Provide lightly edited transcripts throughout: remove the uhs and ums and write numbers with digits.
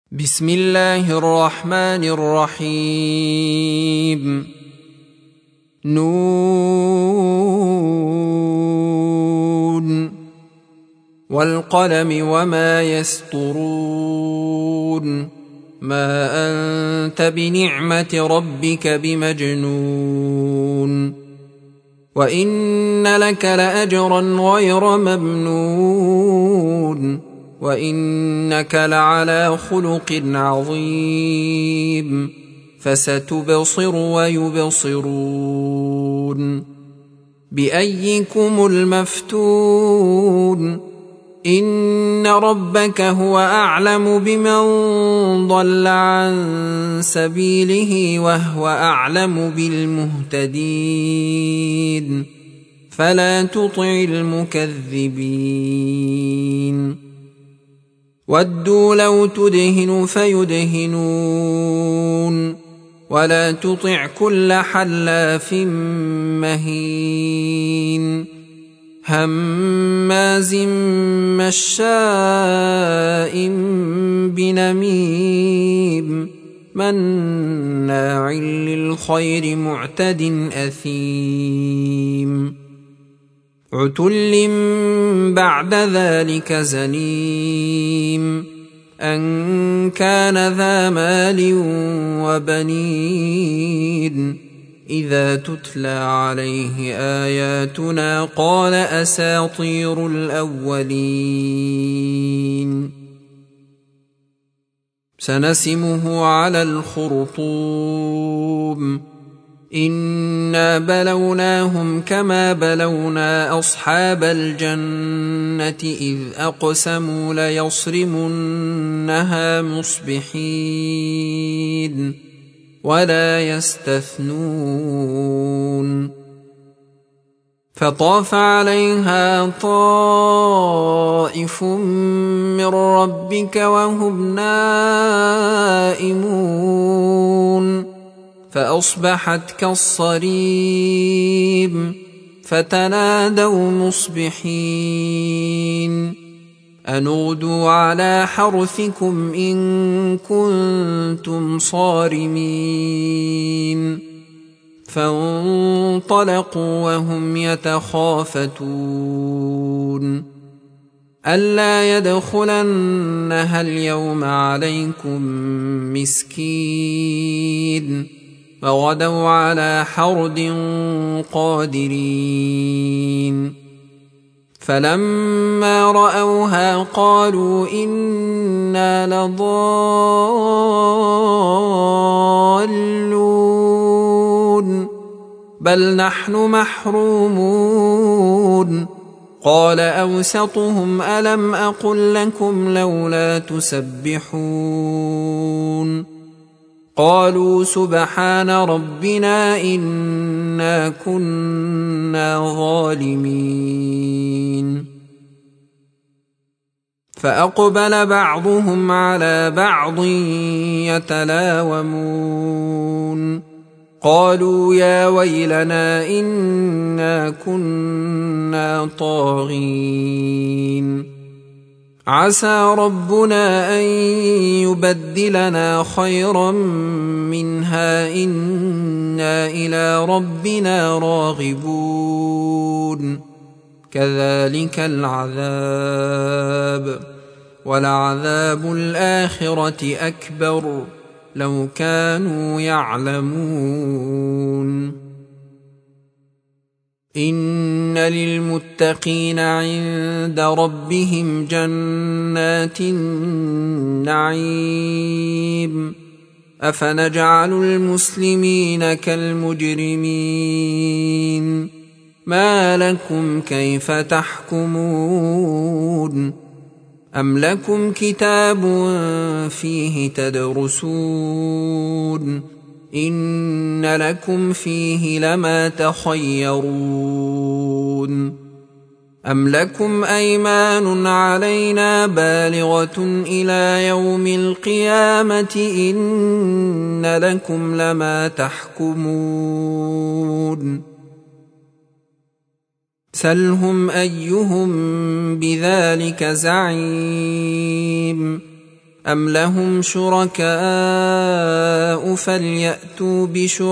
بسم الله الرحمن الرحيم. نون والقلم وما يسطرون ما أنت بنعمة ربك بمجنون وإن لك لأجرا غير ممنون وإنك لعلى خلق عظيم فستبصر ويبصرون بأيكم المفتون إن ربك هو أعلم بمن ضل عن سبيله وهو أعلم بالمهتدين فلا تطع المكذبين ودوا لو تدهن فيدهنون ولا تطع كل حلاف مهين هماز مشاء بنميم مناع للخير معتد أثيم عتل بعد ذلك زنيم أن كان ذا مال وبنين إذا تتلى عليه آياتنا قال أساطير الأولين سنسمه على الخرطوم إنا بلوناهم كما بلونا أصحاب الجنة إذ أقسموا ليصرمنها مصبحين ولا يستثنون فطاف عليها طائف من ربك وهم نائمون فأصبحت كالصريم فتنادوا مصبحين أن اغدوا على حرثكم إن كنتم صارمين فانطلقوا وهم يتخافتون ألا يدخلنها اليوم عليكم مسكين فغدوا على حرد قادرين فلما رأوها قالوا إنا لضالون بل نحن محرومون قال أوسطهم ألم أقل لكم لولا تسبحون قالوا سبحان ربنا إنا كنا ظالمين فأقبل بعضهم على بعض يتلاومون قالوا يا ويلنا إنا كنا طاغين عسى ربنا أن يبدلنا خيرا منها إنا إلى ربنا راغبون كذلك العذاب ولعذاب الآخرة أكبر لو كانوا يعلمون إن للمتقين عند ربهم جنات النعيم أفنجعل المسلمين كالمجرمين ما لكم كيف تحكمون أم لكم كتاب فيه تدرسون إن لكم فيه لما تخيرون أم لكم أيمان علينا بالغة إلى يوم القيامة إن لكم لما تحكمون سلهم أيهم بذلك زعيم أم لهم شركاء فليأتوا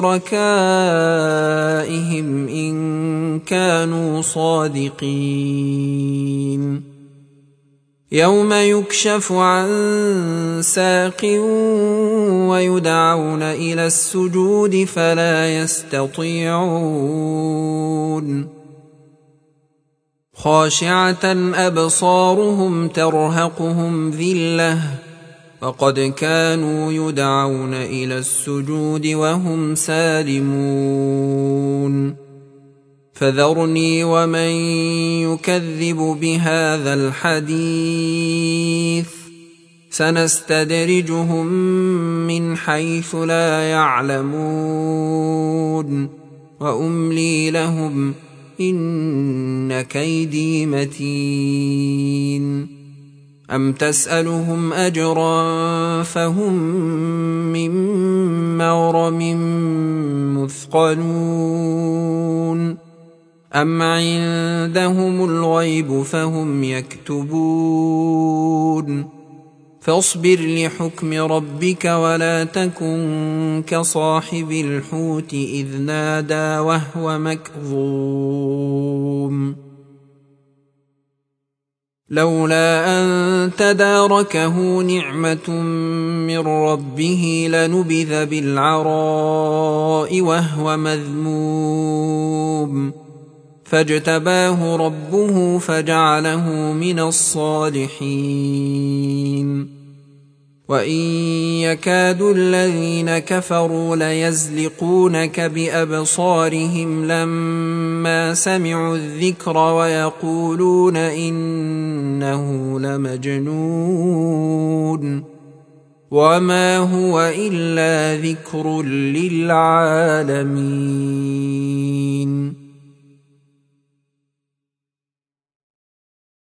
بشركائهم إن كانوا صادقين يوم يكشف عن ساق ويدعون إلى السجود فلا يستطيعون خاشعة أبصارهم ترهقهم ذلة وقد كانوا يدعون إلى السجود وهم سالمون فذرني ومن يكذب بهذا الحديث سنستدرجهم من حيث لا يعلمون وأملي لهم إن كيدي متين أم تسألهم أجرا فهم من مغرم مثقلون أم عندهم الغيب فهم يكتبون فاصبر لحكم ربك ولا تكن كصاحب الحوت إذ نادى وهو مكظوم لولا أن تداركه نعمة من ربه لنبذ بالعراء وهو مذموم فاجتباه ربه فجعله من الصالحين وإن يكاد الذين كفروا ليزلقونك بأبصارهم لما سمعوا الذكر ويقولون إنه لمجنون وما هو إلا ذكر للعالمين